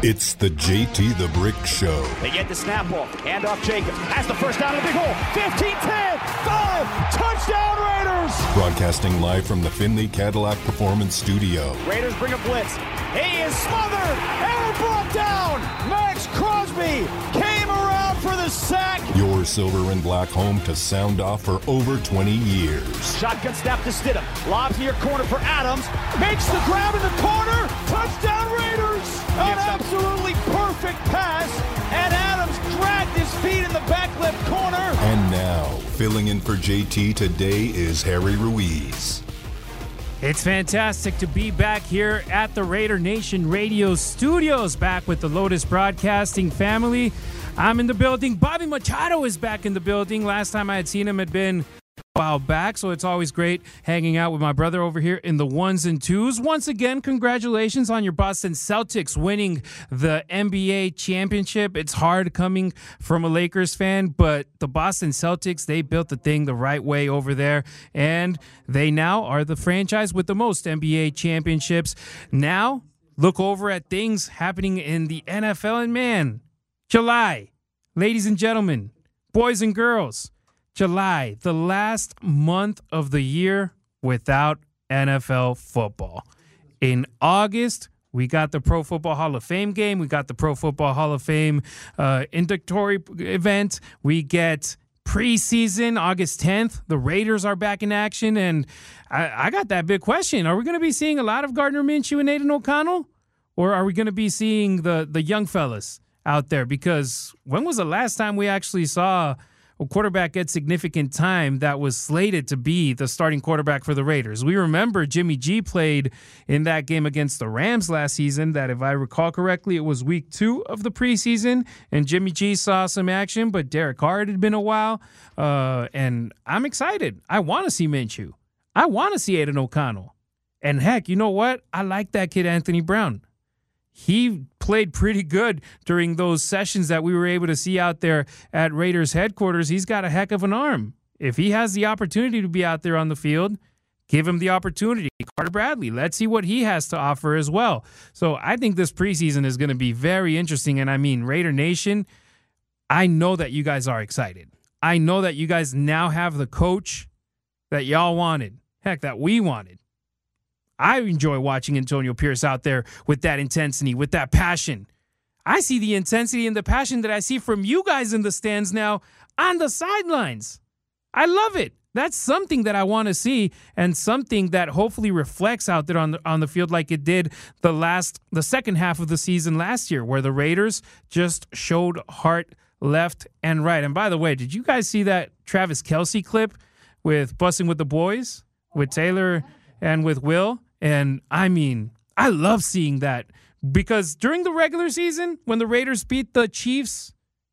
It's the JT the Brick Show. They get the snap off. Hand off Jacobs. Has the first down in the big hole. 15, 10, 5. Touchdown Raiders. Broadcasting live from the Finley Cadillac Performance Studio. Raiders bring a blitz. He is smothered and brought down. Max Crosby came around for the sack. Your silver and black home to sound off for over 20 years. Shotgun snap to Stidham. Lobs near corner for Adams. Makes the grab in the corner. Touchdown Raiders. An absolutely perfect pass. And Adams dragged his feet in the back left corner. And now, filling in for JT today is Harry Ruiz. It's fantastic to be back here at the Raider Nation Radio Studios, back with the Lotus Broadcasting family. I'm in the building. Bobby Machado is back in the building. Last time I had seen him had been a while back, so it's always great hanging out with my brother over here in the ones and twos. Once again, congratulations on your Boston Celtics winning the NBA championship. It's hard coming from a Lakers fan, but the Boston Celtics, they built the thing the right way over there, and they now are the franchise with the most NBA championships. Now, look over at things happening in the NFL, and man, July, ladies and gentlemen, boys and girls, July, the last month of the year without NFL football. In August, we got the Pro Football Hall of Fame game. We got the Pro Football Hall of Fame inductory event. We get preseason, August 10th. The Raiders are back in action. And I got that big question. Are we going to be seeing a lot of Gardner Minshew and Aiden O'Connell? Or are we going to be seeing the young fellas out there? Because when was the last time we actually saw a quarterback get significant time that was slated to be the starting quarterback for the Raiders? We remember Jimmy G played in that game against the Rams last season, that if I recall correctly, it was week 2 of the preseason, and Jimmy G saw some action, but Derek Carr had been a while, and I'm excited. I want to see Minshew. I want to see Aiden O'Connell. And heck, you know what? I like that kid Anthony Brown. He played pretty good during those sessions that we were able to see out there at Raiders headquarters. He's got a heck of an arm. If he has the opportunity to be out there on the field, give him the opportunity. Carter Bradley, let's see what he has to offer as well. So I think this preseason is going to be very interesting. And I mean, Raider Nation, I know that you guys are excited. I know that you guys now have the coach that y'all wanted. Heck, that we wanted. I enjoy watching Antonio Pierce out there with that intensity, with that passion. I see the intensity and the passion that I see from you guys in the stands now on the sidelines. I love it. That's something that I want to see, and something that hopefully reflects out there on the field like it did the second half of the season last year, where the Raiders just showed heart left and right. And by the way, did you guys see that Travis Kelce clip with Busting with the Boys, with Taylor and with Will? And I mean, I love seeing that, because during the regular season, when the Raiders beat the Chiefs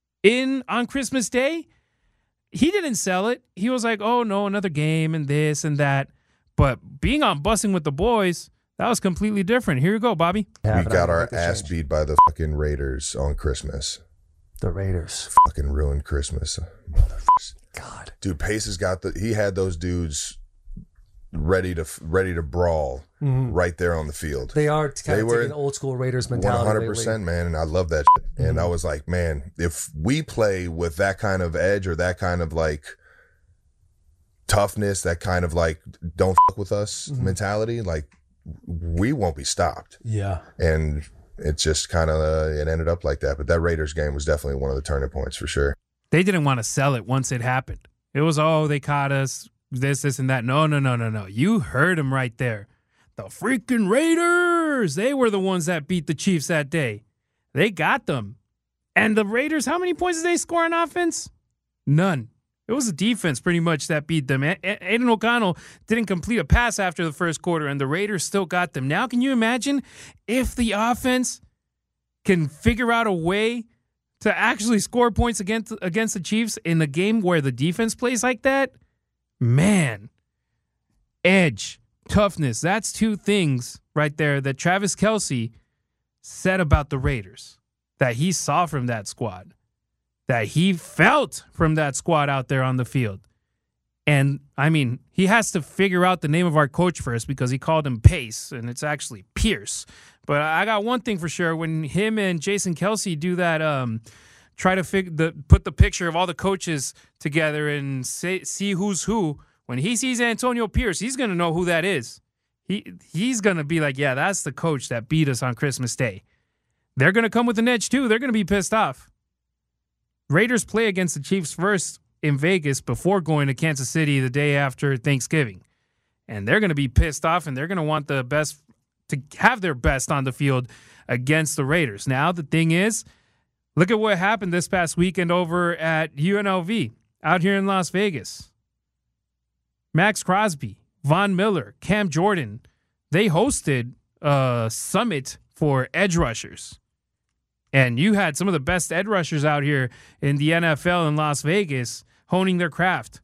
on Christmas Day, he didn't sell it. He was like, oh no, another game and this and that. But being on Busting with the Boys, that was completely different. Here you go, Bobby. We got our ass beat by the fucking Raiders on Christmas. The Raiders fucking ruined Christmas. God. Dude, Pace he had those dudes ready to brawl right there on the field. They are kind of taking old school Raiders mentality. 100%, man, and I love that shit. And I was like, man, if we play with that kind of edge, or that kind of like toughness, that kind of like don't fuck with us mentality, like we won't be stopped. Yeah. And it's just kind of it ended up like that. But that Raiders game was definitely one of the turning points for sure. They didn't want to sell it once it happened. It was, oh, they caught us, this, and that. No. You heard them right there. The freaking Raiders. They were the ones that beat the Chiefs that day. They got them. And the Raiders, how many points did they score on offense? None. It was the defense pretty much that beat them. Aiden O'Connell didn't complete a pass after the first quarter, and the Raiders still got them. Now, can you imagine if the offense can figure out a way to actually score points against the Chiefs in a game where the defense plays like that? Man, edge, toughness, that's two things right there that Travis Kelce said about the Raiders, that he saw from that squad, that he felt from that squad out there on the field. And, I mean, he has to figure out the name of our coach first because he called him Pace, and it's actually Pierce. But I got one thing for sure. When him and Jason Kelce do that, try to put the picture of all the coaches together and see who's who, when he sees Antonio Pierce, he's going to know who that is. He's going to be like, yeah, that's the coach that beat us on Christmas Day. They're going to come with an edge, too. They're going to be pissed off. Raiders play against the Chiefs first in Vegas before going to Kansas City the day after Thanksgiving. And they're going to be pissed off, and they're going to want the best to have their best on the field against the Raiders. Now, the thing is, look at what happened this past weekend over at UNLV out here in Las Vegas. Max Crosby, Von Miller, Cam Jordan, they hosted a summit for edge rushers. And you had some of the best edge rushers out here in the NFL in Las Vegas honing their craft,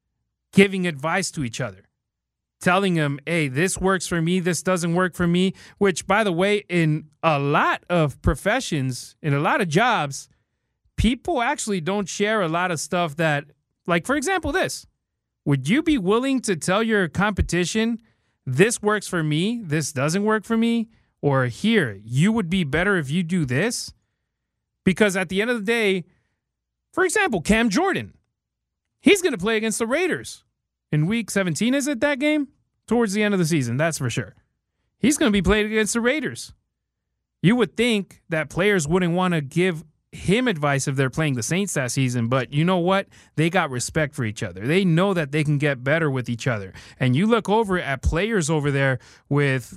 giving advice to each other, telling them, hey, this works for me, this doesn't work for me, which, by the way, in a lot of professions, in a lot of jobs, people actually don't share a lot of stuff that, like, for example, this. Would you be willing to tell your competition, this works for me, this doesn't work for me, or here, you would be better if you do this? Because at the end of the day, for example, Cam Jordan, he's going to play against the Raiders in Week 17, is it, that game? Towards the end of the season, that's for sure. He's going to be playing against the Raiders. You would think that players wouldn't want to give him advice if they're playing the Saints that season, but you know what? They got respect for each other. They know that they can get better with each other. And you look over at players over there with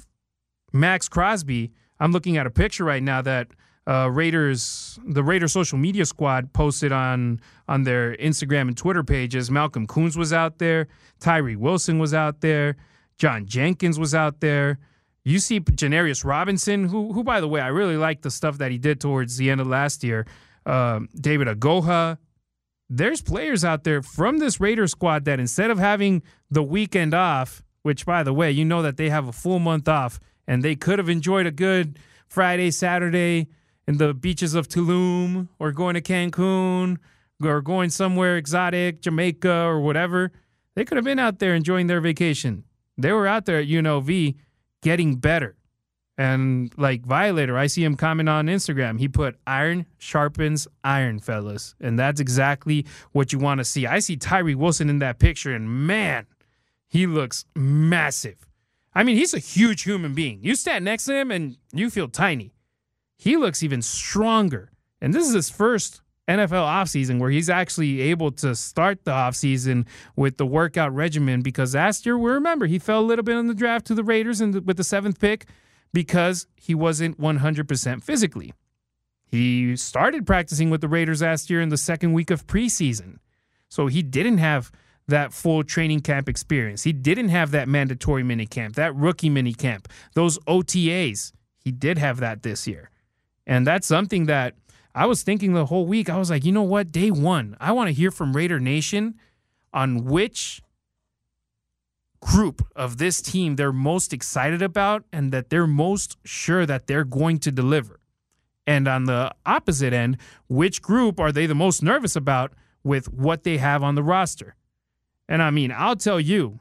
Max Crosby. I'm looking at a picture right now that the Raiders social media squad posted on their Instagram and Twitter pages. Malcolm Koonce was out there. Tyree Wilson was out there. John Jenkins was out there. You see Janarius Robinson, who, by the way, I really like the stuff that he did towards the end of last year. David Agoha. There's players out there from this Raiders squad that instead of having the weekend off, which, by the way, you know that they have a full month off, and they could have enjoyed a good Friday, Saturday in the beaches of Tulum or going to Cancun or going somewhere exotic, Jamaica or whatever. They could have been out there enjoying their vacation. They were out there at UNLV getting better. And like Violator, I see him comment on Instagram. He put, iron sharpens iron, fellas. And that's exactly what you want to see. I see Tyree Wilson in that picture, and man, he looks massive. I mean, he's a huge human being. You stand next to him and you feel tiny. He looks even stronger. And this is his first NFL offseason where he's actually able to start the offseason with the workout regimen, because last year, we remember, he fell a little bit in the draft to the Raiders with the 7th pick because he wasn't 100% physically. He started practicing with the Raiders last year in the second week of preseason. So he didn't have that full training camp experience. He didn't have that mandatory minicamp, that rookie minicamp, those OTAs. He did have that this year. And that's something that I was thinking the whole week. I was like, you know what? Day one, I want to hear from Raider Nation on which group of this team they're most excited about and that they're most sure that they're going to deliver. And on the opposite end, which group are they the most nervous about with what they have on the roster? And I mean, I'll tell you,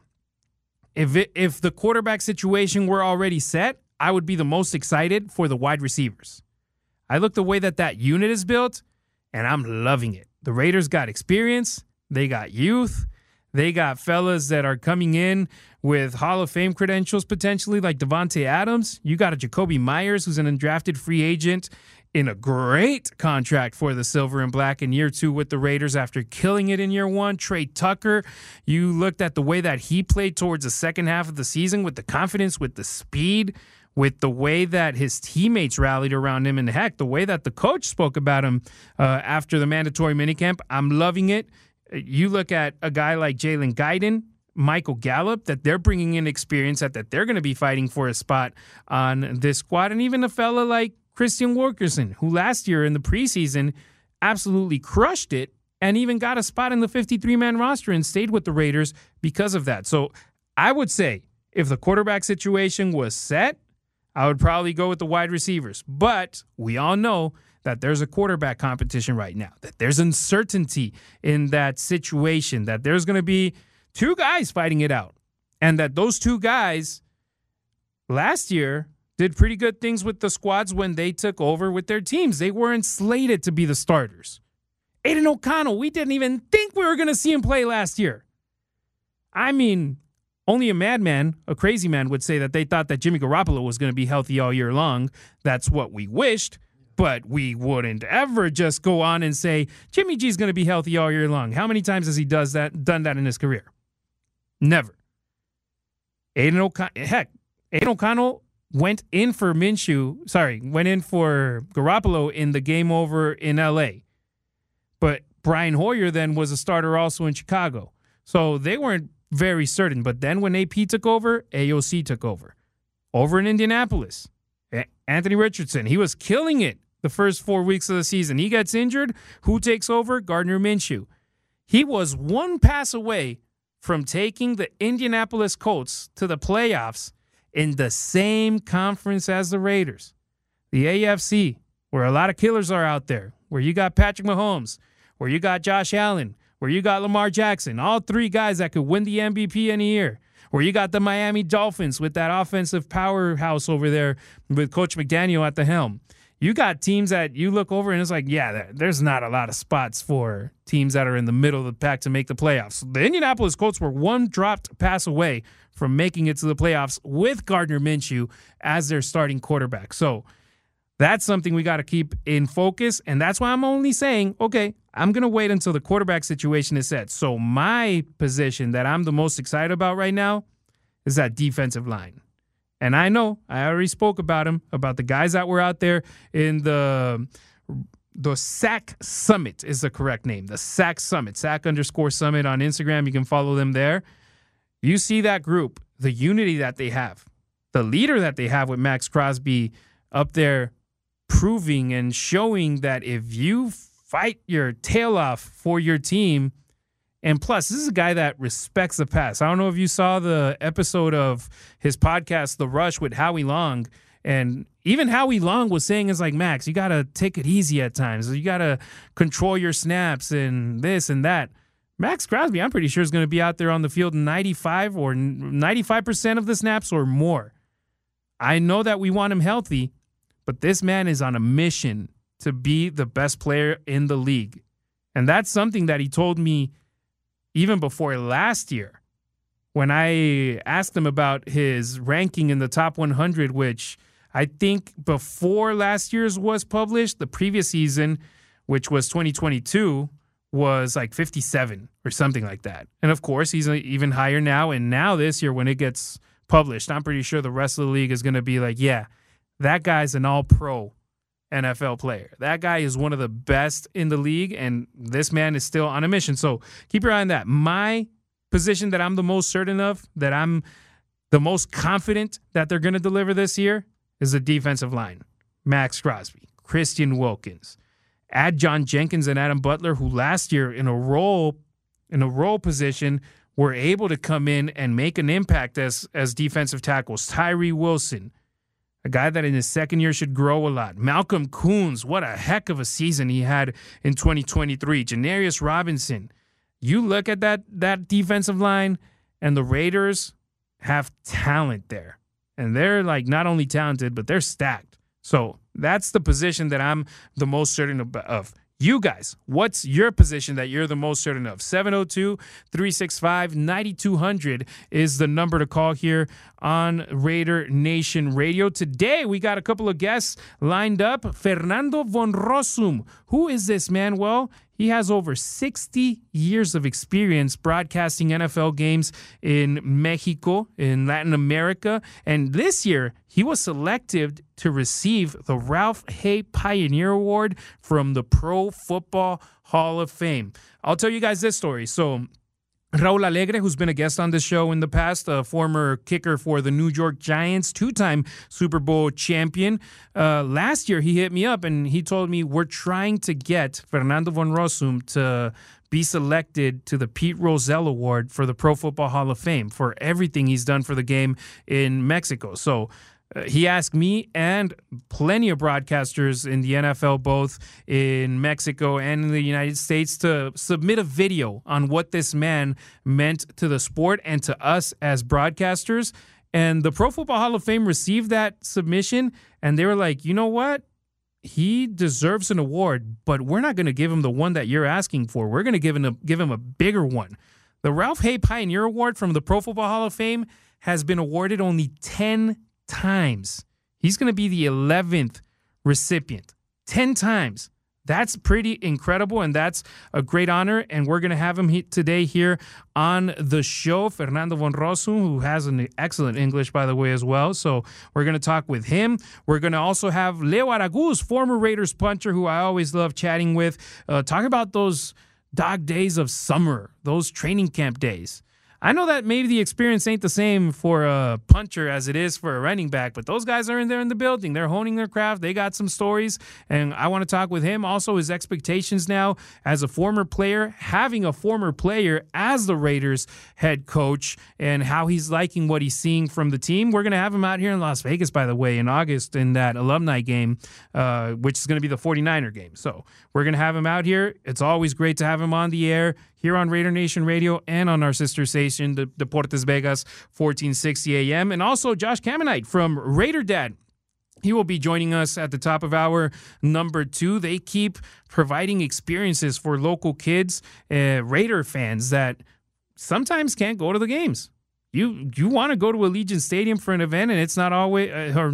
if the quarterback situation were already set, I would be the most excited for the wide receivers. I look the way that unit is built, and I'm loving it. The Raiders got experience. They got youth. They got fellas that are coming in with Hall of Fame credentials potentially, like Devontae Adams. You got a Jacoby Myers, who's an undrafted free agent in a great contract for the Silver and Black in year 2 with the Raiders after killing it in year 1. Trey Tucker, you looked at the way that he played towards the second half of the season with the confidence, with the speed, with the way that his teammates rallied around him, and heck, the way that the coach spoke about him after the mandatory minicamp. I'm loving it. You look at a guy like Jalen Guyton, Michael Gallup, that they're bringing in experience, that they're going to be fighting for a spot on this squad, and even a fella like Christian Wilkerson, who last year in the preseason absolutely crushed it and even got a spot in the 53-man roster and stayed with the Raiders because of that. So I would say if the quarterback situation was set, I would probably go with the wide receivers. But we all know that there's a quarterback competition right now, that there's uncertainty in that situation, that there's going to be two guys fighting it out. And that those two guys last year did pretty good things with the squads when they took over with their teams. They weren't slated to be the starters. Aiden O'Connell, we didn't even think we were going to see him play last year. I mean, only a madman, a crazy man, would say that they thought that Jimmy Garoppolo was going to be healthy all year long. That's what we wished, but we wouldn't ever just go on and say, Jimmy G's going to be healthy all year long. How many times has he done that in his career? Never. Aiden O'Connell went in for Garoppolo in the game over in L.A., but Brian Hoyer then was a starter also in Chicago. So they weren't very certain. But then when AP took over, AOC took over. Over in Indianapolis, Anthony Richardson, he was killing it the first 4 weeks of the season. He gets injured. Who takes over? Gardner Minshew. He was one pass away from taking the Indianapolis Colts to the playoffs in the same conference as the Raiders. The AFC, where a lot of killers are out there, where you got Patrick Mahomes, where you got Josh Allen, where you got Lamar Jackson, all three guys that could win the MVP in a year, where you got the Miami Dolphins with that offensive powerhouse over there with Coach McDaniel at the helm. You got teams that you look over and it's like, yeah, there's not a lot of spots for teams that are in the middle of the pack to make the playoffs. The Indianapolis Colts were one dropped pass away from making it to the playoffs with Gardner Minshew as their starting quarterback. So that's something we got to keep in focus, and that's why I'm only saying, okay, I'm going to wait until the quarterback situation is set. So my position that I'm the most excited about right now is that defensive line. And I know, I already spoke about him, about the guys that were out there in the SAC Summit is the correct name, the SAC Summit, SAC_Summit on Instagram. You can follow them there. You see that group, the unity that they have, the leader that they have with Max Crosby up there proving and showing that if you fight your tail off for your team, and plus, this is a guy that respects the pass. I don't know if you saw the episode of his podcast, The Rush, with Howie Long, and even Howie Long was saying, it's like, Max, you got to take it easy at times. You got to control your snaps and this and that. Max Crosby, I'm pretty sure, is going to be out there on the field 95% of the snaps or more. I know that we want him healthy, but this man is on a mission to be the best player in the league. And that's something that he told me even before last year when I asked him about his ranking in the top 100, which I think before last year's was published, the previous season, which was 2022, was like 57 or something like that. And of course, he's even higher now. And now this year when it gets published, I'm pretty sure the rest of the league is going to be like, yeah, that guy's an all-pro NFL player. That guy is one of the best in the league, and this man is still on a mission. So keep your eye on that. My position that I'm the most certain of, that I'm the most confident that they're going to deliver this year, is the defensive line. Max Crosby, Christian Wilkins, add John Jenkins and Adam Butler, who last year in a role position were able to come in and make an impact as defensive tackles. Tyree Wilson, a guy that in his second year should grow a lot. Malcolm Koonce, what a heck of a season he had in 2023. Janarius Robinson. You look at that defensive line, and the Raiders have talent there. And they're like not only talented, but they're stacked. So that's the position that I'm the most certain of. You guys, what's your position that you're the most certain of? 702-365-9200 is the number to call here on Raider Nation Radio. Today, we got a couple of guests lined up. Fernando von Rossum. Who is this man? Well, he has over 60 years of experience broadcasting NFL games in Mexico, in Latin America. And this year, he was selected to receive the Ralph Hay Pioneer Award from the Pro Football Hall of Fame. I'll tell you guys this story. So Raul Alegre, who's been a guest on this show in the past, a former kicker for the New York Giants, two-time Super Bowl champion. Last year, he hit me up and he told me we're trying to get Fernando von Rossum to be selected to the Pete Rozelle Award for the Pro Football Hall of Fame for everything he's done for the game in Mexico. So he asked me and plenty of broadcasters in the NFL, both in Mexico and in the United States, to submit a video on what this man meant to the sport and to us as broadcasters. And the Pro Football Hall of Fame received that submission, and they were like, you know what? He deserves an award, but we're not going to give him the one that you're asking for. We're going to give him a bigger one. The Ralph Hay Pioneer Award from the Pro Football Hall of Fame has been awarded only 10 times. He's going to be the 11th recipient. 10 times. That's pretty incredible, and that's a great honor, and we're going to have him today here on the show, Fernando von Rossum, who has an excellent English, by the way, as well. So we're going to talk with him. We're going to also have Leo Araguz, former Raiders punter, who I always love chatting with, talking about those dog days of summer, those training camp days. I know that maybe the experience ain't the same for a punter as it is for a running back, but those guys are in there in the building. They're honing their craft. They got some stories, and I want to talk with him. Also, his expectations now as a former player, having a former player as the Raiders head coach, and how he's liking what he's seeing from the team. We're going to have him out here in Las Vegas, by the way, in August in that alumni game, which is going to be the 49er game. So we're going to have him out here. It's always great to have him on the air here on Raider Nation Radio and on our sister station, the Deportes Vegas, 1460 AM. And also Josh Kamenite from Raider Dad. He will be joining us at the top of hour number 2. They keep providing experiences for local kids, Raider fans that sometimes can't go to the games. You want to go to Allegiant Stadium for an event, and it's not always,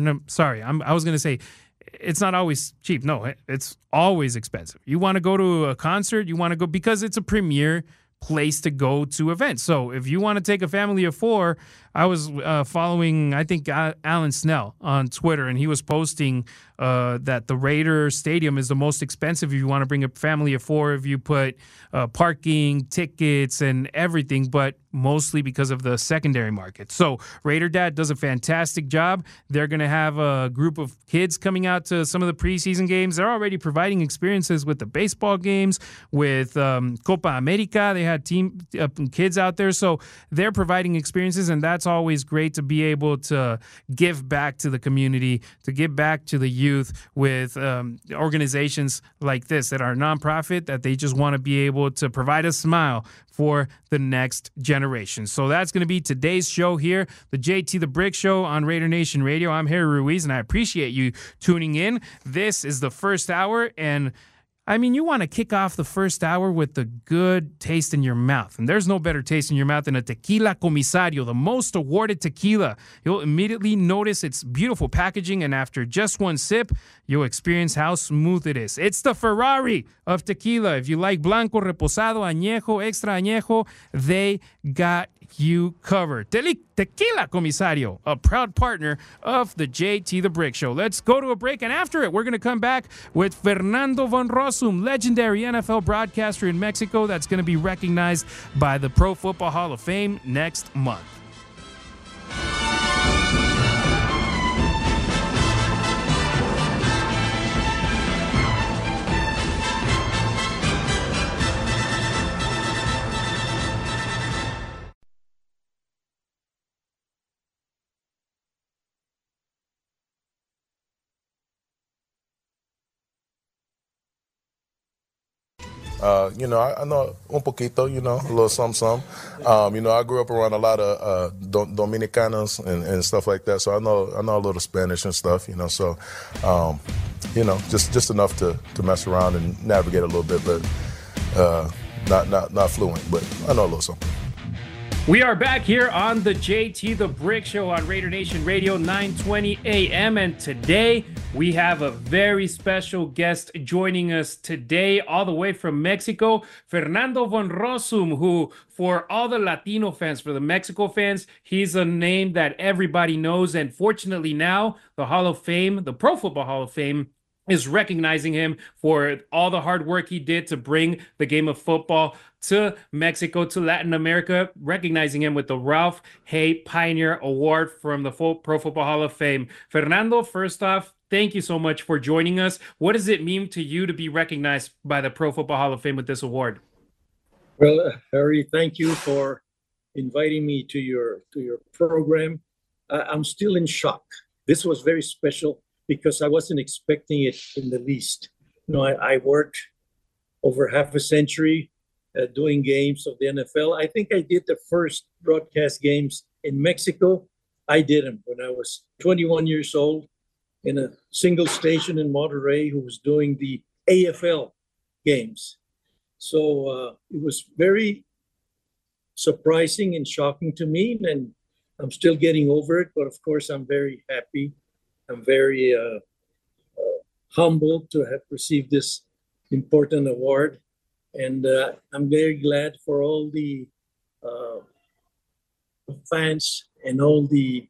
I was going to say, it's not always cheap. No, it's always expensive. You want to go to a concert, you want to go because it's a premier place to go to events. So if you want to take a family of 4, I was following, I think, Alan Snell on Twitter, and he was posting that the Raider Stadium is the most expensive if you want to bring a family of 4, if you put parking, tickets, and everything, but mostly because of the secondary market. So Raider Dad does a fantastic job. They're going to have a group of kids coming out to some of the preseason games. They're already providing experiences with the baseball games, with Copa America. They had team kids out there. So they're providing experiences, and that's always great to be able to give back to the community, to give back to the youth with organizations like this that are nonprofit, that they just want to be able to provide a smile for the next generation. So that's going to be today's show here, the JT the Brick Show on Raider Nation Radio. I'm Harry Ruiz, and I appreciate you tuning in. This is the first hour, and I mean, you want to kick off the first hour with the good taste in your mouth. And there's no better taste in your mouth than a Tequila Comisario, the most awarded tequila. You'll immediately notice its beautiful packaging, and after just one sip, you'll experience how smooth it is. It's the Ferrari of tequila. If you like Blanco, Reposado, Añejo, Extra Añejo, they got you covered. Tequila Comisario, a proud partner of the JT the Brick Show. Let's go to a break, and after it, we're going to come back with Fernando von Rossum, legendary NFL broadcaster in Mexico that's going to be recognized by the Pro Football Hall of Fame next month. I know un poquito, a little some. I grew up around a lot of Dominicanos and stuff like that, so I know a little Spanish and stuff, so, just enough to mess around and navigate a little bit, but not fluent, but I know a little something. We are back here on the JT the Brick Show on Raider Nation Radio, 920 AM, and today we have a very special guest joining us today, all the way from Mexico, Fernando von Rossum, who, for all the Latino fans, for the Mexico fans, he's a name that everybody knows, and fortunately now, the Hall of Fame, the Pro Football Hall of Fame, is recognizing him for all the hard work he did to bring the game of football to Mexico, to Latin America, recognizing him with the Ralph Hay Pioneer Award from the Pro Football Hall of Fame. Fernando, first off, thank you so much for joining us. What does it mean to you to be recognized by the Pro Football Hall of Fame with this award? Well, Harry, thank you for inviting me to your program. I'm still in shock. this was very special because I wasn't expecting it in the least. I worked over half a century doing games of the NFL. I think I did the first broadcast games in Mexico. I did them when I was 21 years old in a single station in Monterrey who was doing the AFL games. So it was very surprising and shocking to me, and I'm still getting over it. But of course, I'm very happy. I'm very humbled to have received this important award, and I'm very glad for all the fans and all the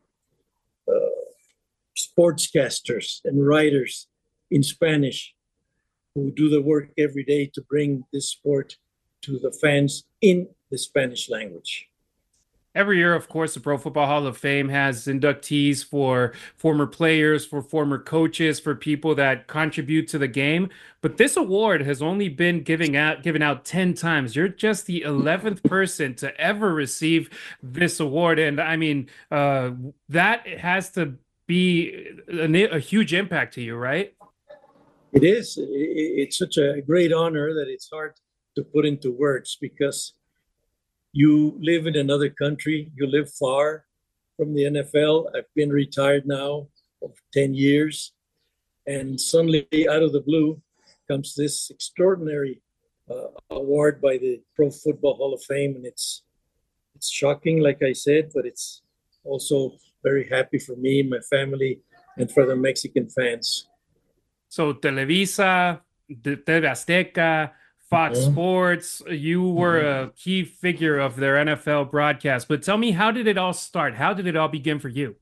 sportscasters and writers in Spanish who do the work every day to bring this sport to the fans in the Spanish language. Every year, of course, the Pro Football Hall of Fame has inductees for former players, for former coaches, for people that contribute to the game. But this award has only been given out 10 times. You're just the 11th person to ever receive this award. And I mean, that has to be a huge impact to you, right? It is. It's such a great honor that it's hard to put into words, because you live in another country, you live far from the NFL. I've been retired now for 10 years, and suddenly out of the blue comes this extraordinary award by the Pro Football Hall of Fame, and it's shocking, like I said, but it's also very happy for me, my family, and for the Mexican fans. So Televisa, TV Azteca, Fox Sports, you were a key figure of their NFL broadcast. But tell me, how did it all start? How did it all begin for you?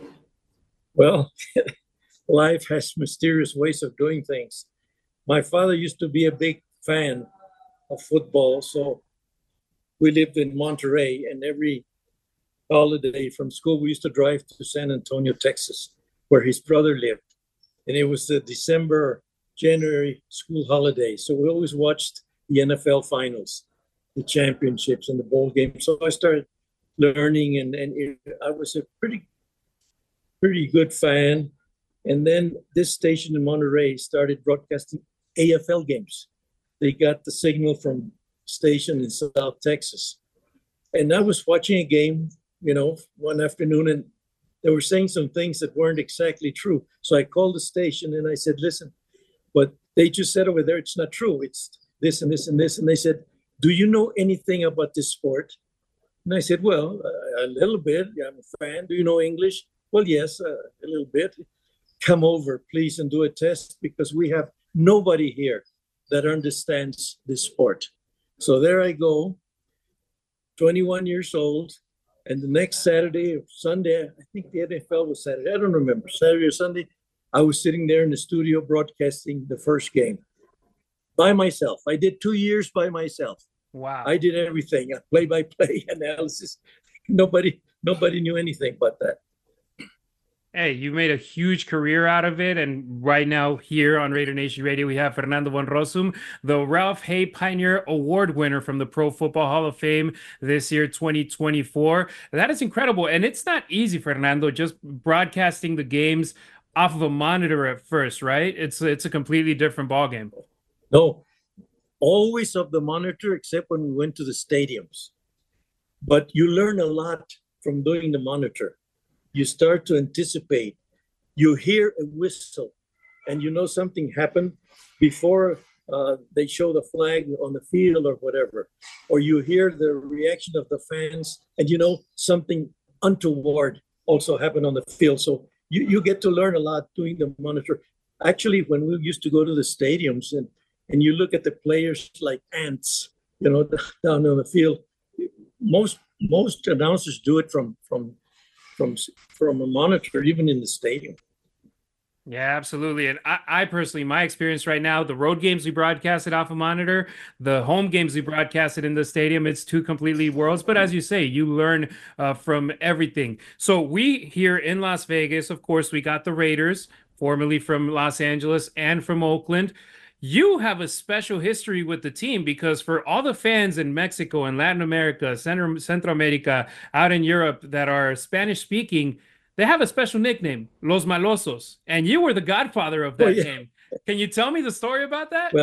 Well, life has mysterious ways of doing things. My father used to be a big fan of football, so we lived in Monterrey, and every holiday from school we used to drive to San Antonio, Texas, where his brother lived. And it was the December, January school holiday. So we always watched the NFL finals, the championships and the bowl games. So I started learning, and I was a pretty good fan. And then this station in Monterrey started broadcasting AFL games. They got the signal from station in South Texas. And I was watching a game, one afternoon, and they were saying some things that weren't exactly true. So I called the station and I said, listen, but they just said over there, it's not true. It's this and this and this. And they said, do you know anything about this sport? And I said, well, a little bit. I'm a fan. Do you know English? Well, yes, a little bit. Come over, please, and do a test, because we have nobody here that understands this sport. So there I go, 21 years old. And the next Saturday or Sunday, I think the NFL was Saturday, I don't remember, Saturday or Sunday, I was sitting there in the studio broadcasting the first game by myself. I did 2 years by myself. Wow. I did everything, play-by-play analysis. Nobody knew anything but that. Hey, you made a huge career out of it. And right now here on Raider Nation Radio, we have Fernando von Rossum, the Ralph Hay Pioneer Award winner from the Pro Football Hall of Fame this year, 2024. That is incredible. And it's not easy, Fernando, just broadcasting the games off of a monitor at first, right? It's a completely different ballgame. No, always of the monitor, except when we went to the stadiums. But you learn a lot from doing the monitor. You start to anticipate. You hear a whistle, and you know something happened before they show the flag on the field or whatever. Or you hear the reaction of the fans, and you know something untoward also happened on the field. So you get to learn a lot doing the monitor. Actually, when we used to go to the stadiums and you look at the players like ants, down on the field, most announcers do it from a monitor, even in the stadium. Yeah, absolutely. And I personally, my experience right now, the road games we broadcasted off a monitor, the home games we broadcasted in the stadium, it's two completely worlds. But as you say, you learn from everything. So we here in Las Vegas, of course, we got the Raiders, formerly from Los Angeles and from Oakland. You have a special history with the team, because for all the fans in Mexico and Latin America, Central America, out in Europe that are Spanish speaking, they have a special nickname, Los Malosos, and you were the godfather of that name. Can you tell me the story about that?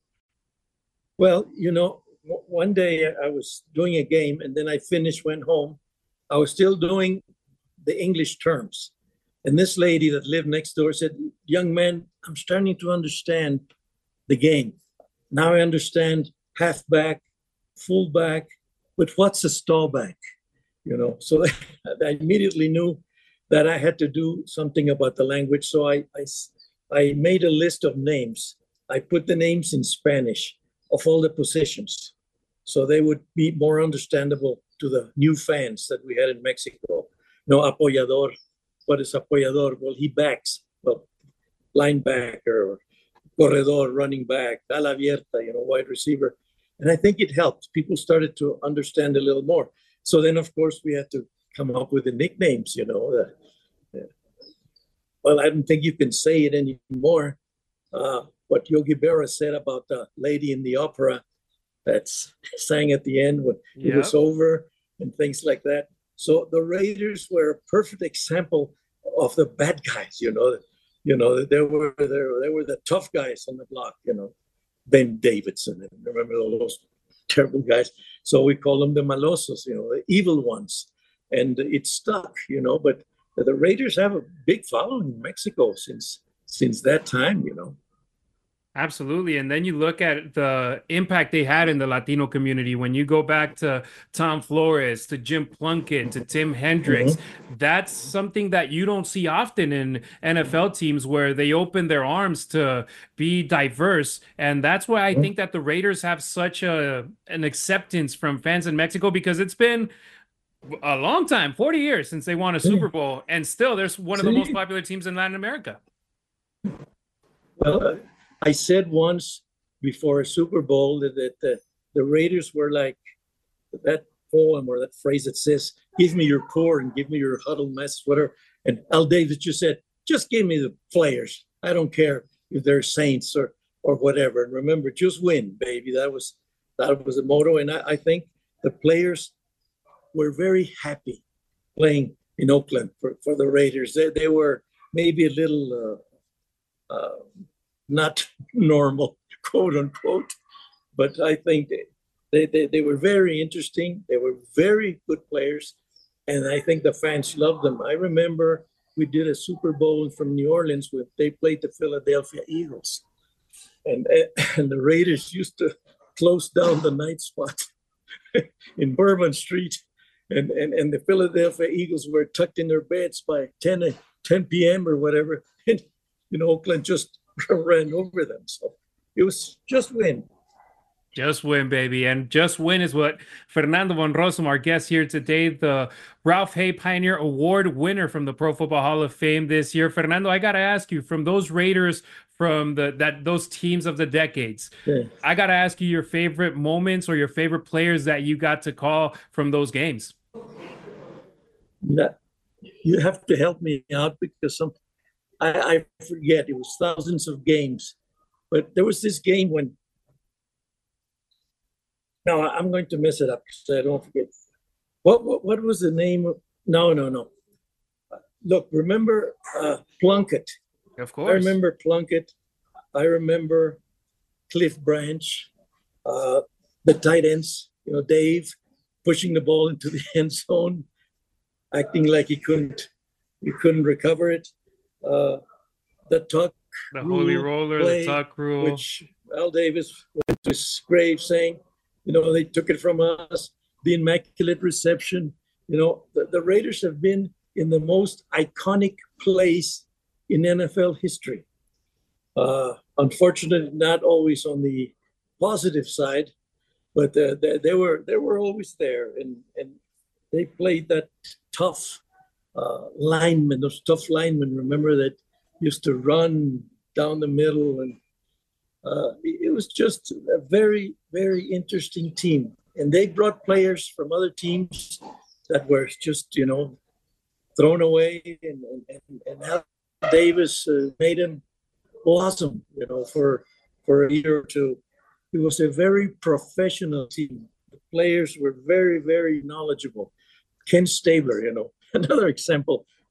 Well, you know, one day I was doing a game and then I finished, went home. I was still doing the English terms. And this lady that lived next door said, young man, I'm starting to understand the game. Now I understand halfback, fullback, but what's a stallback? You know, so I immediately knew that I had to do something about the language. So I made a list of names. I put the names in Spanish of all the positions, so they would be more understandable to the new fans that we had in Mexico. No, apoyador. What is apoyador? Well, he backs. Well, linebacker, or corredor, running back, ala abierta, you know, wide receiver. And I think it helped. People started to understand a little more. So then, of course, we had to come up with the nicknames, you know. Well, I don't think you can say it anymore. What Yogi Berra said about the lady in the opera that sang at the end when it was over and things like that. So the Raiders were a perfect example of the bad guys, you know. You know, they were the tough guys on the block, you know. Ben Davidson, and remember all those terrible guys. So we call them the Malosos, you know, the evil ones. And it stuck, you know. But the Raiders have a big following in Mexico since that time, you know. Absolutely. And then you look at the impact they had in the Latino community. When you go back to Tom Flores, to Jim Plunkett, to Tim Hendricks, that's something that you don't see often in NFL teams, where they open their arms to be diverse. And that's why I think that the Raiders have such an acceptance from fans in Mexico, because it's been a long time, 40 years since they won a Super Bowl. And still, they're one of the most popular teams in Latin America. Well, I said once before a Super Bowl that the Raiders were like that poem or that phrase that says, give me your core and give me your huddle mess, whatever. And Al Davis just said, just give me the players. I don't care if they're saints or whatever. And remember, just win, baby. That was the motto. And I think the players were very happy playing in Oakland for the Raiders. They were maybe a little not normal, quote unquote, but I think they were very interesting. They were very good players, and I think the fans loved them. I remember we did a Super Bowl from New Orleans when they played the Philadelphia Eagles, and the Raiders used to close down the night spot in Bourbon Street, and the Philadelphia Eagles were tucked in their beds by 10 p.m. or whatever, and Oakland just ran over them. So it was just win. Just win, baby. And just win is what Fernando von Rossum, our guest here today, the Ralph Hay Pioneer Award winner from the Pro Football Hall of Fame this year. Fernando, I got to ask you, from those Raiders, from those teams of the decades, I got to ask you your favorite moments or your favorite players that you got to call from those games. Yeah, you have to help me out, because I forget, it was thousands of games, but there was this game when, no, I'm going to mess it up so I don't forget. What was the name of, no. Look, remember Plunkett? Of course. I remember Plunkett. I remember Cliff Branch, the tight ends, Dave pushing the ball into the end zone, acting like he couldn't recover it. The tuck, the holy roller, play, the tuck rule, which Al Davis went to his grave saying, they took it from us. The immaculate reception. The Raiders have been in the most iconic place in NFL history. Unfortunately, not always on the positive side, but they were always there, and they played that tough linemen, those tough linemen, remember, that used to run down the middle, and it was just a very, very interesting team. And they brought players from other teams that were just, thrown away, and Al Davis made him blossom, for a year or two. It was a very professional team. The players were very, very knowledgeable. Ken Stabler, another example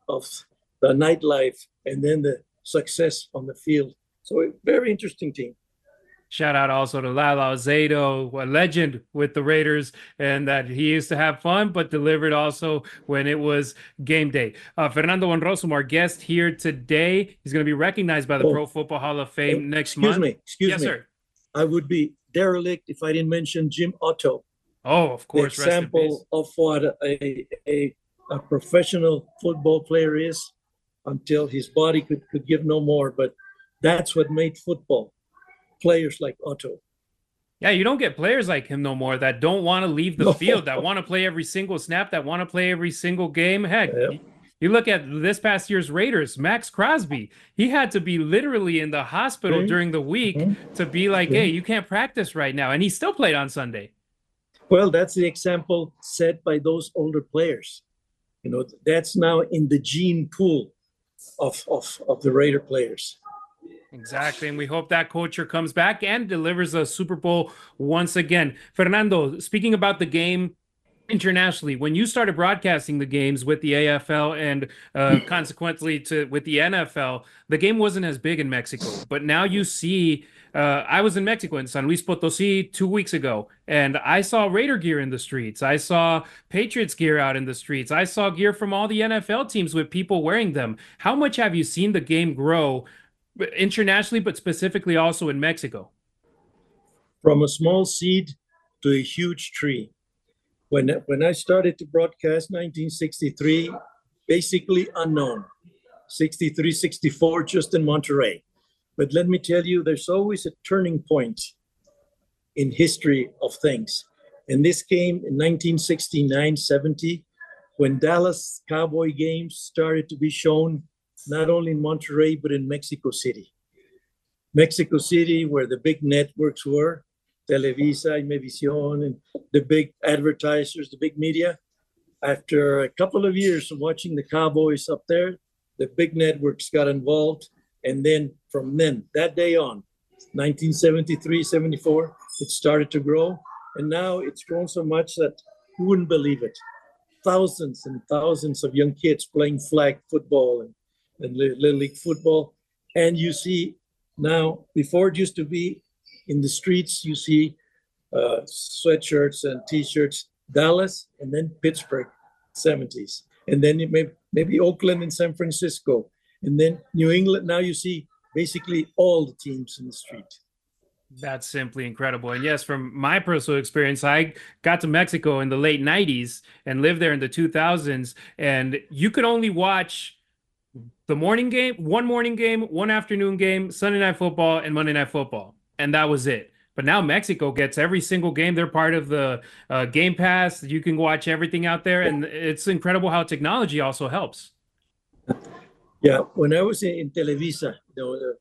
of the nightlife and then the success on the field. So a very interesting team. Shout out also to Lalo Zato, a legend with the Raiders, and that he used to have fun, but delivered also when it was game day. Fernando Bonroso, our guest here today. He's going to be recognized by the Pro Football Hall of Fame next month. Excuse me. Sir. I would be derelict if I didn't mention Jim Otto. Oh, of course. The example of what a professional football player is until his body could give no more. But that's what made football. Players like Otto. Yeah, you don't get players like him no more that don't want to leave the field, that want to play every single snap, that want to play every single game. Heck, you look at this past year's Raiders, Max Crosby. He had to be literally in the hospital during the week to be like, hey, you can't practice right now. And he still played on Sunday. Well, that's the example set by those older players. You know, that's now in the gene pool of the Raider players. Exactly, and we hope that culture comes back and delivers a Super Bowl once again. Fernando, speaking about the game internationally, when you started broadcasting the games with the AFL and consequently with the NFL, the game wasn't as big in Mexico. But now you see, I was in Mexico in San Luis Potosí 2 weeks ago, and I saw Raider gear in the streets. I saw Patriots gear out in the streets. I saw gear from all the NFL teams with people wearing them. How much have you seen the game grow internationally, but specifically also in Mexico? From a small seed to a huge tree. When I started to broadcast 1963, basically unknown. 63, 64, just in Monterrey. But let me tell you, there's always a turning point in history of things. And this came in 1969, 70, when Dallas Cowboy games started to be shown not only in Monterrey, but in Mexico City. Mexico City, where the big networks were, Televisa, Imevisión, and the big advertisers, the big media. After a couple of years of watching the Cowboys up there, the big networks got involved. And then from then, that day on, 1973, 74, it started to grow. And now it's grown so much that you wouldn't believe it. Thousands and thousands of young kids playing flag football and Little League football. And you see now, before it used to be in the streets, you see sweatshirts and T-shirts, Dallas, and then Pittsburgh, 70s. And then maybe Oakland and San Francisco. And then New England. Now you see basically all the teams in the street. That's simply incredible. And yes, from my personal experience, I got to Mexico in the late 90s and lived there in the 2000s. And you could only watch the morning game, one afternoon game, Sunday Night Football, and Monday Night Football. And that was it. But now Mexico gets every single game. They're part of the Game Pass. You can watch everything out there. And it's incredible how technology also helps. Yeah, when I was in Televisa, the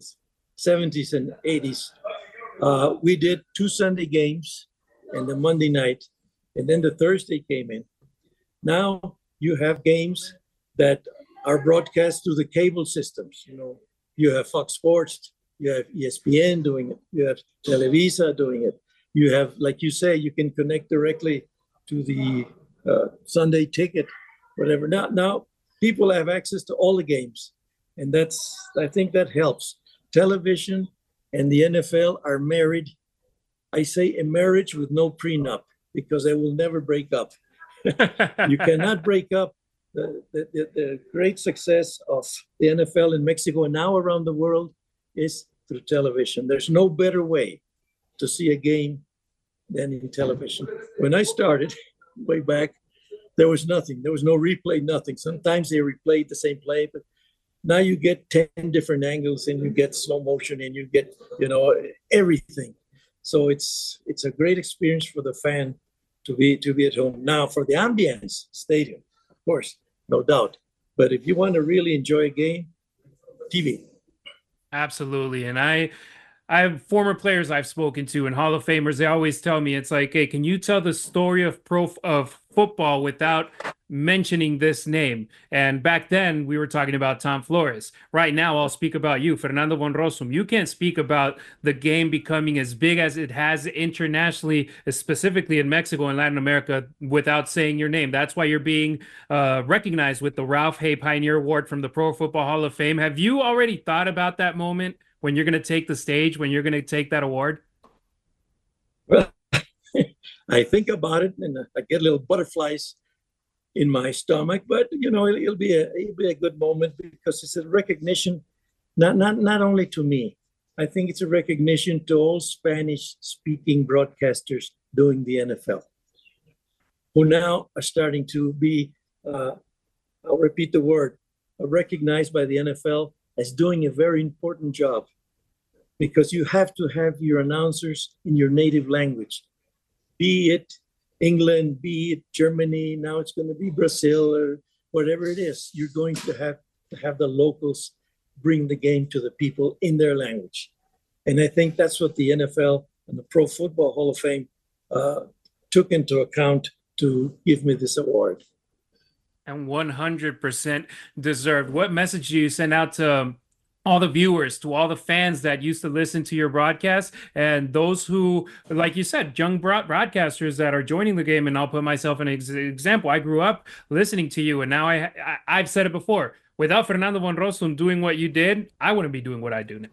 70s and 80s, we did 2 Sunday games and the Monday night. And then the Thursday came in. Now you have games that are broadcast through the cable systems. You know, you have Fox Sports, you have ESPN doing it, you have Televisa doing it. You have, like you say, you can connect directly to the Sunday ticket, whatever. Now people have access to all the games, and I think that helps. Television and the NFL are married. I say a marriage with no prenup because they will never break up. You cannot break up. The great success of the NFL in Mexico and now around the world is through television. There's no better way to see a game than in television. When I started way back, there was nothing. There was no replay, nothing. Sometimes they replayed the same play, but now you get 10 different angles and you get slow motion and you get, everything. So it's a great experience for the fan to be at home. Now for the ambience stadium, of course, no doubt. But if you want to really enjoy a game, TV. Absolutely. And I have former players I've spoken to and Hall of Famers. They always tell me, it's like, hey, can you tell the story of football without mentioning this name. And back then we were talking about Tom Flores. Right now I'll speak about you, Fernando von Rossum. You can't speak about the game becoming as big as it has internationally, specifically in Mexico and Latin America, without saying your name. That's why you're being recognized with the Ralph Hay Pioneer Award from the Pro Football Hall of Fame. Have you already thought about that moment when you're going to take the stage, when you're going to take that award? Well, I think about it and I get little butterflies in my stomach, but it'll be a good moment because it's a recognition, not only to me. I think it's a recognition to all Spanish-speaking broadcasters doing the NFL, who now are starting to be, I'll repeat the word, recognized by the NFL as doing a very important job, because you have to have your announcers in your native language, be it England, be it Germany, now it's going to be Brazil or whatever it is. You're going to have the locals bring the game to the people in their language. And I think that's what the NFL and the Pro Football Hall of Fame took into account to give me this award. And 100% deserved. What message do you send out to all the viewers, to all the fans that used to listen to your broadcast, and those who, like you said, young broadcasters that are joining the game? And I'll put myself in an example. I grew up listening to you, and now I've said it before. Without Fernando von Rossum doing what you did, I wouldn't be doing what I do now.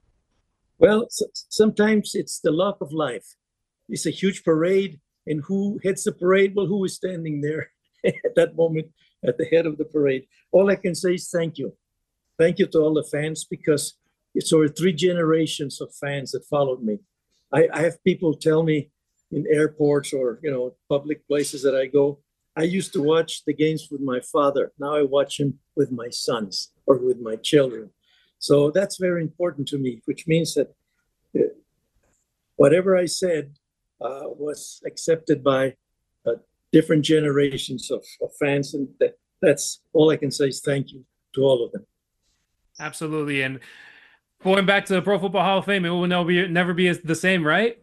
Well, sometimes it's the luck of life. It's a huge parade, and who heads the parade? Well, who is standing there at that moment at the head of the parade? All I can say is thank you. Thank you to all the fans, because it's over 3 generations of fans that followed me. I have people tell me in airports or public places that I go, I used to watch the games with my father. Now I watch them with my sons or with my children. So that's very important to me, which means that whatever I said was accepted by different generations of fans. And that's all I can say is thank you to all of them. Absolutely. And going back to the Pro Football Hall of Fame, it will never be the same, right?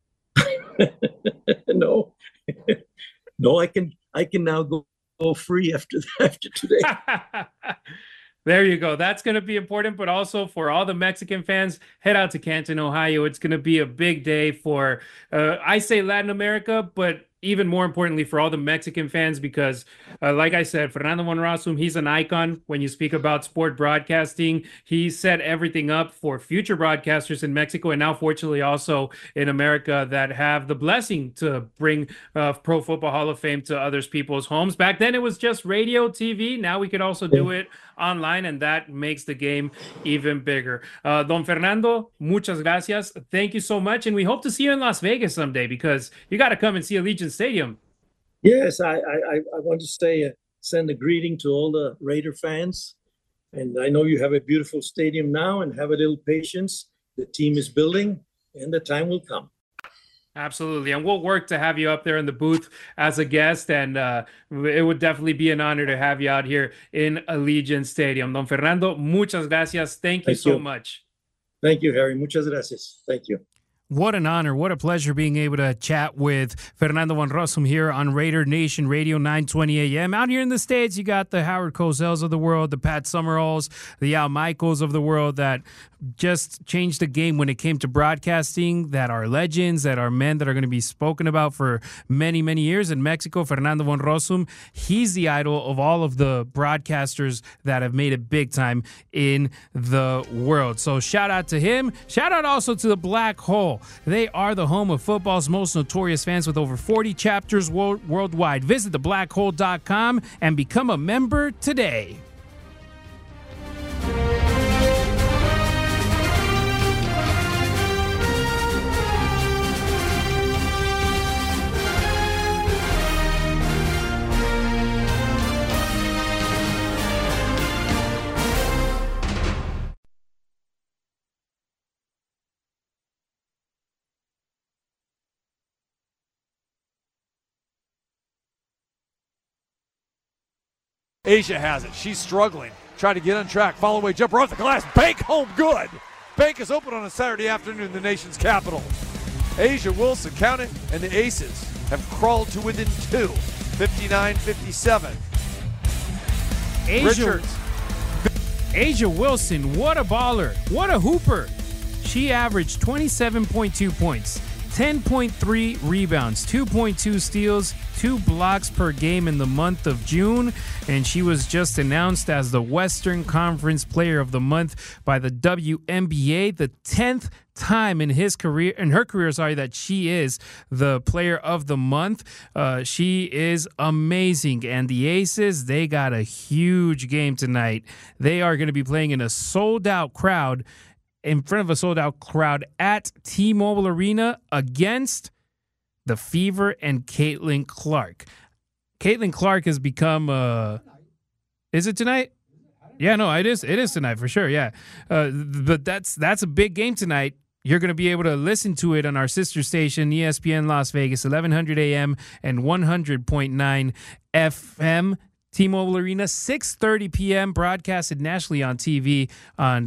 No, I can now go free after today. There you go. That's going to be important, but also for all the Mexican fans, head out to Canton, Ohio. It's going to be a big day for, I say Latin America, but even more importantly for all the Mexican fans, because like I said, Fernando von Rossum, he's an icon when you speak about sport broadcasting. He set everything up for future broadcasters in Mexico, and now fortunately also in America, that have the blessing to bring Pro Football Hall of Fame to others people's homes. Back then it was just radio, TV. Now we could also do it online, and that makes the game even bigger. Don Fernando, muchas gracias. Thank you so much, and we hope to see you in Las Vegas someday, because you got to come and see Allegiant Stadium. Yes, I want to send a greeting to all the Raider fans, and I know you have a beautiful stadium now, and have a little patience. The team is building, and the time will come. Absolutely. And we'll work to have you up there in the booth as a guest. And it would definitely be an honor to have you out here in Allegiant Stadium. Don Fernando, muchas gracias. Thank you so much. Thank you, Harry. Muchas gracias. Thank you. What an honor. What a pleasure being able to chat with Fernando von Rossum here on Raider Nation Radio 920 AM. Out here in the States, you got the Howard Cozels of the world, the Pat Summeralls, the Al Michaels of the world that just changed the game when it came to broadcasting, that are legends, that are men that are going to be spoken about for many, many years. In Mexico, Fernando von Rossum, he's the idol of all of the broadcasters that have made it big time in the world. So shout out to him. Shout out also to the Black Hole. They are the home of football's most notorious fans with over 40 chapters worldwide. Visit theblackhole.com and become a member today. A'ja has it. She's struggling. Trying to get on track. Follow away jumper off the glass. Bank home good. Bank is open on a Saturday afternoon in the nation's capital. A'ja Wilson, count it, and the Aces have crawled to within 2. 59-57. Richards. A'ja Wilson, what a baller. What a hooper. She averaged 27.2 points, 10.3 rebounds, 2.2 steals, 2 blocks per game in the month of June, and she was just announced as the Western Conference Player of the Month by the WNBA, the 10th time in her career, that she is the Player of the Month. She is amazing, and the Aces, they got a huge game tonight. They are going to be playing in a sold-out crowd, in front of a sold-out crowd at T-Mobile Arena against the Fever and Caitlin Clark. Caitlin Clark has become is it tonight? Yeah, no, it is tonight for sure, yeah. But that's a big game tonight. You're going to be able to listen to it on our sister station, ESPN Las Vegas, 1100 AM and 100.9 FM. T-Mobile Arena, 6:30 p.m., broadcasted nationally on TV on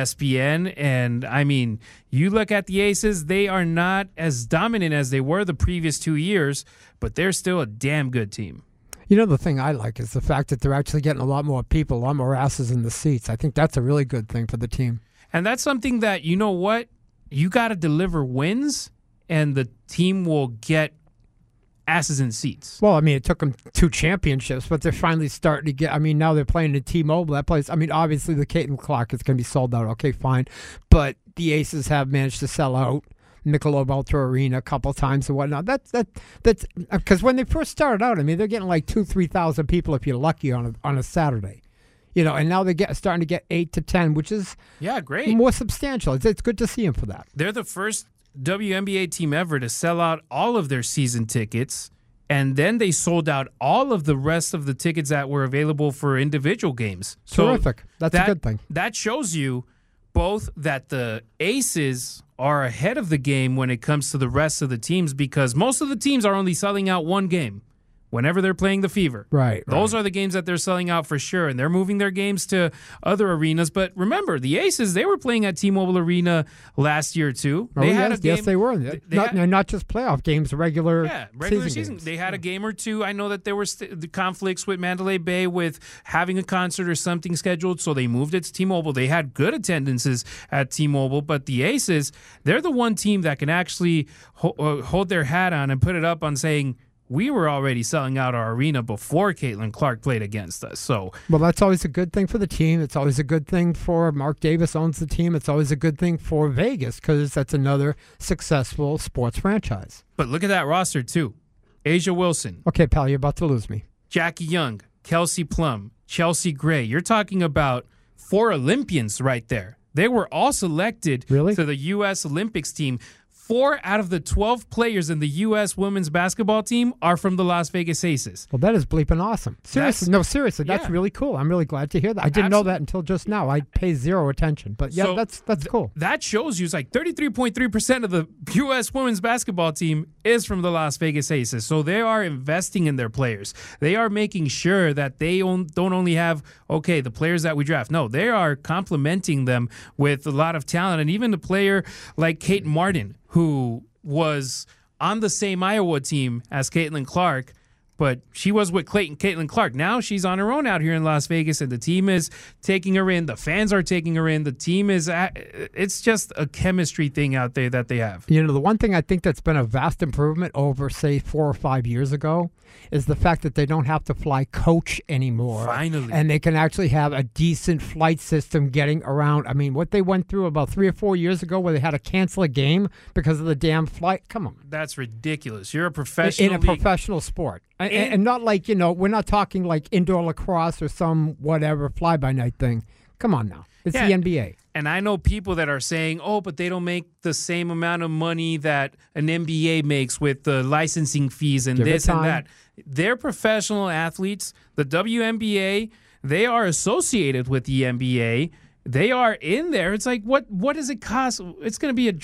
ESPN. And, I mean, you look at the Aces, they are not as dominant as they were the previous 2 years, but they're still a damn good team. You know, the thing I like is the fact that they're actually getting a lot more people, a lot more asses in the seats. I think that's a really good thing for the team. And that's something that, you know what, you got to deliver wins, and the team will get asses in seats. Well, I mean, it took them 2 championships, but they're finally starting to get, I mean, now they're playing in T-Mobile. That place, I mean, obviously the Caitlin Clark is going to be sold out. Okay, fine. But the Aces have managed to sell out Michelob Ultra Arena a couple times and whatnot. That's because when they first started out, I mean, they're getting like 2,000-3,000 people if you're lucky on a Saturday. You know, and now they're starting to get 8 to 10, which is great, more substantial. It's good to see them for that. They're the first WNBA team ever to sell out all of their season tickets, and then they sold out all of the rest of the tickets that were available for individual games. Terrific. That's a good thing. That shows you both that the Aces are ahead of the game when it comes to the rest of the teams, because most of the teams are only selling out one game whenever they're playing the Fever. Right. Those are the games that they're selling out for sure, and they're moving their games to other arenas. But remember, the Aces, they were playing at T-Mobile Arena last year too. They had a game. Yes, they were. Not just playoff games, regular season games. They had a game or two. I know that there were the conflicts with Mandalay Bay with having a concert or something scheduled, so they moved it to T-Mobile. They had good attendances at T-Mobile, but the Aces, they're the one team that can actually hold their hat on and put it up on saying, we were already selling out our arena before Caitlin Clark played against us. So, well, that's always a good thing for the team. It's always a good thing for Mark Davis owns the team. It's always a good thing for Vegas because that's another successful sports franchise. But look at that roster, too. A'ja Wilson. Okay, pal, you're about to lose me. Jackie Young, Kelsey Plum, Chelsea Gray. You're talking about 4 Olympians right there. They were all selected to the U.S. Olympics team. 4 out of the 12 players in the U.S. women's basketball team are from the Las Vegas Aces. Well, that is bleeping awesome. Seriously, that's really cool. I'm really glad to hear that. I didn't know that until just now. I pay zero attention. But yeah, that's cool. That shows you it's like 33.3% of the U.S. women's basketball team is from the Las Vegas Aces. So they are investing in their players. They are making sure that they don't only have, the players that we draft. No, they are complementing them with a lot of talent. And even a player like Kate Martin, who was on the same Iowa team as Caitlin Clark, but she was with Caitlin Clark. Now she's on her own out here in Las Vegas, and the team is taking her in. The fans are taking her in. The team is it's just a chemistry thing out there that they have. You know, the one thing I think that's been a vast improvement over, say, 4 or 5 years ago is the fact that they don't have to fly coach anymore. Finally. And they can actually have a decent flight system getting around. I mean, what they went through about 3 or 4 years ago where they had to cancel a game because of the damn flight. Come on. That's ridiculous. You're a professional in a professional sport. And not like, we're not talking like indoor lacrosse or some whatever fly-by-night thing. Come on now. It's the NBA. And I know people that are saying, but they don't make the same amount of money that an NBA makes with the licensing fees and this and that. They're professional athletes. The WNBA, they are associated with the NBA. They are in there. It's like, what does it cost? It's going to be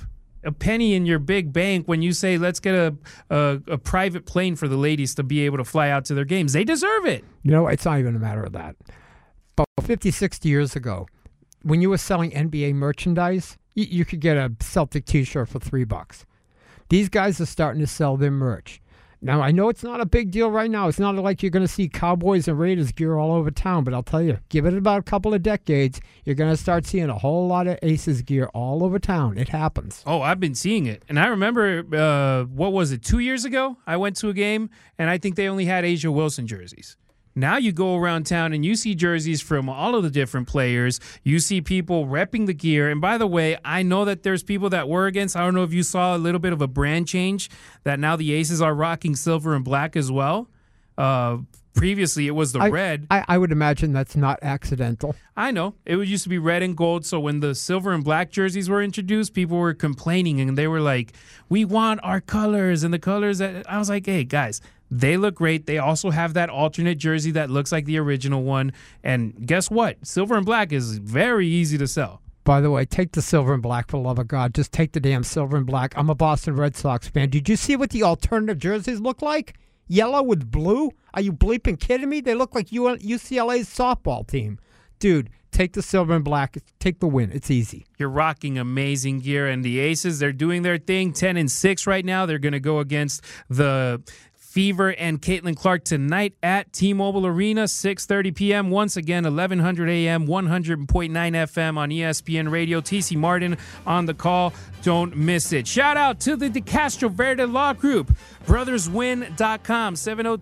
a penny in your big bank when you say, let's get a private plane for the ladies to be able to fly out to their games. They deserve it. It's not even a matter of that. But 50, 60 years ago, when you were selling NBA merchandise, you could get a Celtic t-shirt for $3. These guys are starting to sell their merch. Now, I know it's not a big deal right now. It's not like you're going to see Cowboys and Raiders gear all over town, but I'll tell you, give it about a couple of decades, you're going to start seeing a whole lot of Aces gear all over town. It happens. Oh, I've been seeing it. And I remember, 2 years ago? I went to a game, and I think they only had Asia Wilson jerseys. Now you go around town and you see jerseys from all of the different players. You see people repping the gear. And by the way, I know that there's people that were against. I don't know if you saw a little bit of a brand change that now the Aces are rocking silver and black as well. Previously, it was the red. I would imagine that's not accidental. I know. It used to be red and gold. So when the silver and black jerseys were introduced, people were complaining. And they were like, we want our colors. And the colors that I was like, hey, guys, they look great. They also have that alternate jersey that looks like the original one. And guess what? Silver and black is very easy to sell. By the way, take the silver and black, for the love of God. Just take the damn silver and black. I'm a Boston Red Sox fan. Did you see what the alternative jerseys look like? Yellow with blue? Are you bleeping kidding me? They look like UCLA's softball team. Dude, take the silver and black. Take the win. It's easy. You're rocking amazing gear. And the Aces, they're doing their thing. 10-6 right now. They're going to go against the Fever and Caitlin Clark tonight at T-Mobile Arena, 6:30 p.m. Once again, 1100 a.m., 100.9 FM on ESPN Radio. TC Martin on the call. Don't miss it. Shout out to the De Castro Verde Law Group. BrothersWin.com,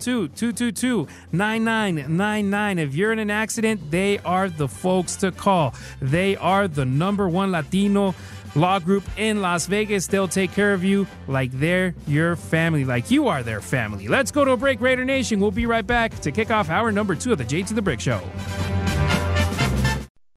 702-222-9999. If you're in an accident, they are the folks to call. They are the #1 Latino law group in Las Vegas. They'll take care of you like they're your family, like you are their family. Let's go to a break, Raider Nation. We'll be right back to kick off hour number 2 of the J to the Brick Show.